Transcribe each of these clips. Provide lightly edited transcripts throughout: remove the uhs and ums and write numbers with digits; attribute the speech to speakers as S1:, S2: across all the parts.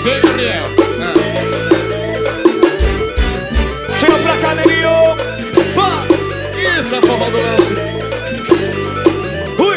S1: DJ Gabriel.
S2: Chega pra cá, Nelinho.
S1: Isso é forró do lance.
S2: Ui.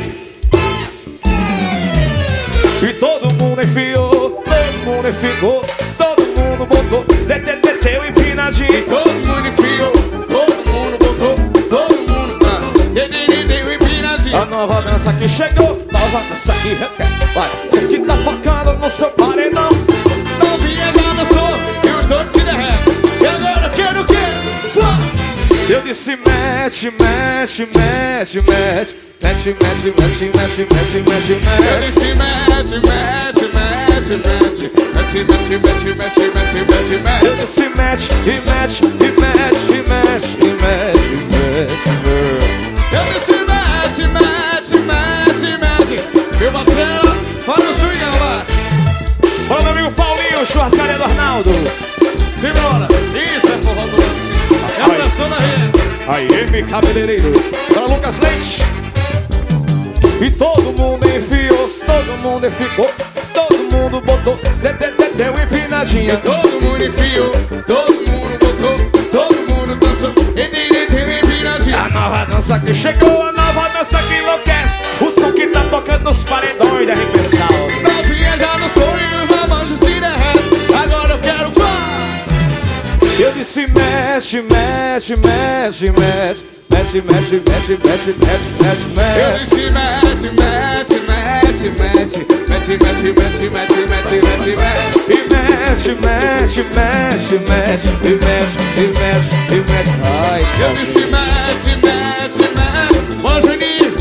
S2: E todo mundo enfiou, todo mundo ficou, todo mundo botou, deteu empinadinho.
S1: Todo mundo enfiou, todo mundo botou, todo mundo deu empinadinho.
S2: A nova dança que chegou, nova dança que requer. Vai, você que tá tocando no seu paredão.
S1: Não vinha já dançou e os dois se derretem. E agora eu quero o quê?
S2: Eu disse mete, mete, mete, mete. Mete, mete, mete, mete, mete, mete, mete.
S1: Eu disse mete, mete, mete, mete. Mete, mete, mete, mete, mete, mete, mete.
S2: Eu disse mete, e mete, e mete, e mete, e mete, e mete.
S1: Eu disse mete, mete, mete, mete. Meu batera, faz o swing, galera.
S2: Fala, meu amigo Paulinho, churrascaria do Arnaldo.
S1: Simbora, isso é forró do lance. É a pressão da rede.
S2: Aí, M Cabeleireiro. Para Lucas Leite. E todo mundo enfiou, todo mundo ficou, todo mundo botou, deu empinadinha.
S1: Todo mundo enfiou, todo mundo botou, todo mundo dançou, e deu empinadinha.
S2: A nova dança que chegou, a nova dança que enlouquece. O som que tá tocando nos paredões de arremessar.
S1: Novinha já no sonho e os lamanjos se derretem. Agora eu quero
S2: Eu disse mexe, mexe, mexe, mexe. Mete, mete, mete, mete, mete, mete, mete.
S1: Eu disse mete, mete, mete, mete. Mete, mete, mete, mete, mete, mete, mete.
S2: E mete, mete, mete, mete. E mete, e mete, e mete. Ai,
S1: eu disse mete, mete, mete. Bora, Juninho.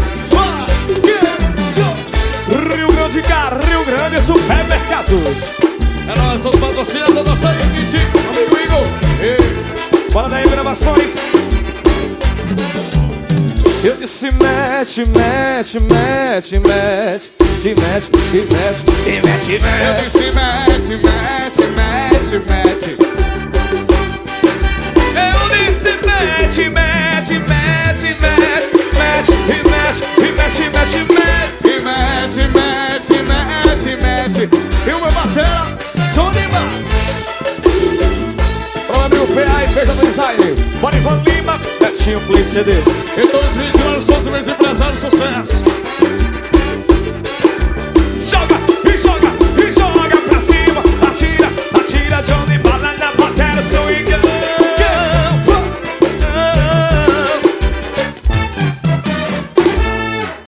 S2: Rio Grande, Rio Grande, supermercado.
S1: É nós, somos patrocinados da nossa equipe. Amigo Igor.
S2: Bora daí, gravações. Eu disse mete, mete, mete, mete. Te mete, te mete, te mete, mete.
S1: Eu disse mete, mete, mete, mete.
S2: Eu disse mete, mete, mete, mete. Mete, e mete, e mete, mete, mete.
S1: E mete, mete, mete, mete.
S2: E o meu batera, João Lima. Olá, meu PA e Feijão do Design. Bora, Ivan Lima, Betinho Play CDs.
S1: Em 2020, nós somos meus empresários, sucesso.